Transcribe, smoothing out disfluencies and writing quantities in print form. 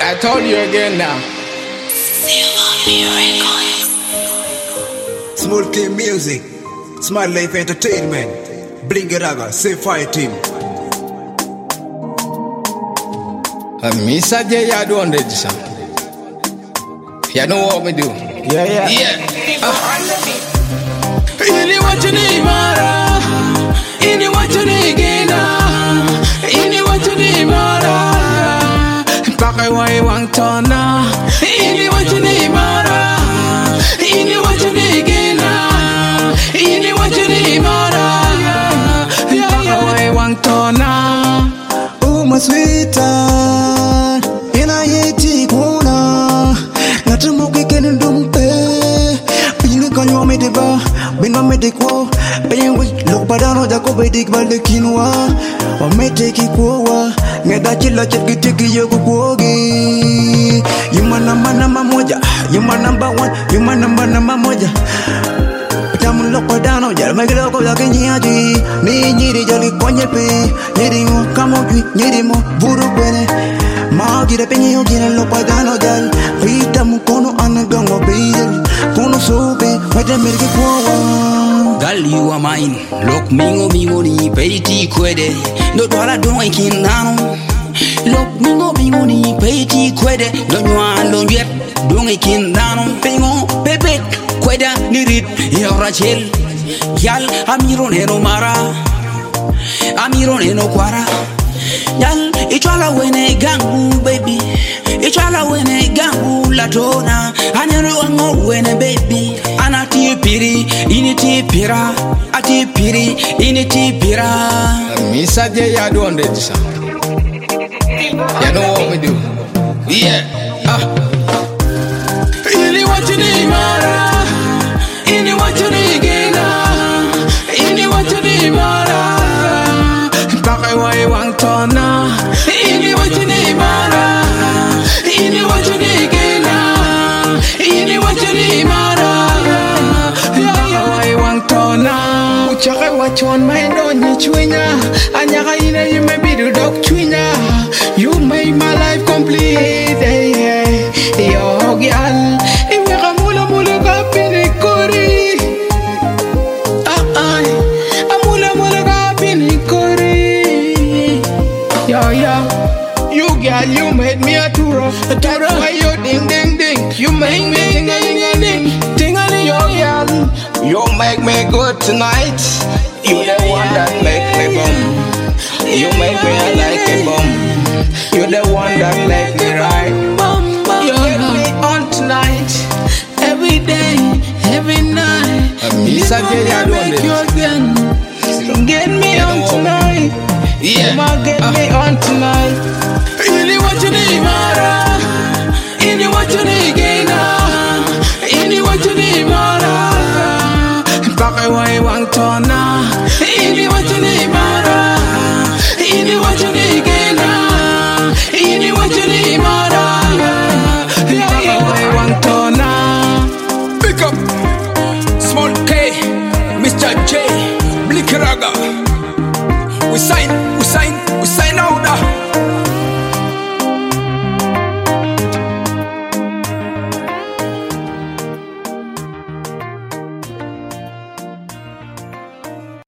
I told you again now. Small Team Music, Smart Life Entertainment, Blingy Raga, Say Fire Team. Misa J, I don't understand. You know what we do? Yeah. Ini what you need, Mara. Ini what you need, Gina. Ini what you need, Mara. Pakai wai wang tona. Ini what you need, Mara. Ini what you need, Gina. Ini what you need, Mara. Pakai wai wang tona. Oh my sweetheart, ina yeti kuna. Natumuki kenendumpe. Pini kanyo medeba, bina medikwo. Penwe lok badano jako bedik baldekinwa. Wa meteki kwa. Ngeda chila chekitiki yoku kuogi. You my number moja. You my number one. You my number moja. Tamu lok badano jal megelo yake nyiaji. Ni nyiri jali kwenye pe. Nyiri mo kamojwi. Nyiri mo buru kwene. Magira penye yogina lok badano jal. Vita mukono anagango beidel. Kono sobe. Wete merke kwa. Girl, you are mine. Look, mingo ni peti kwede. No dwala donga kinano. Look, mingo ni peti kwede. Don't yet donga kinano. Pingo pepe kweda nirit yorachel. Yal amiro neno mara. Amiro neno kwara. Yal ichwala wene gangu baby. Ichwala wene gangu latona. Anero ango wene baby. Anati piri initi pira. Ati piri initi pira. Misa J, I don't understand. You know what we do? Yeah. Ini what you need, Mara. Ini what you need, Gina. Ini what you need, Mara. Pakai wai wang tona. Ini what you need, Mara. Ini what you need, Gina. Ini what you need, Mara. Pakai wai wang tona. Uchake wachon mind on you chwinya. Anyaka ina you may be the dog chwinya. You make my life complete. Yo girl, iwe kamula mula kapini kori. Amula kapini kori. Yo, you girl, you made me a tour. That's why you ding. You make me ding. Yo girl, you make me good tonight. You the one that make me bum. You make me like a bum. You the one that make me right. You get me on tonight, every day, every night. Misa J, I don't make you again. Get me on tonight. Yeah. Get me on tonight. Ini what you need, Mara. Ini what you need, Gina. Ini what you need, Mara. Pakai wai wang tona. Ini what you need, Mara. Ini what you need, Gina. Ini what you need, Mara. Pakai wai wang tona. Pick up Small K, Mr. J, Blingy Raga. We sign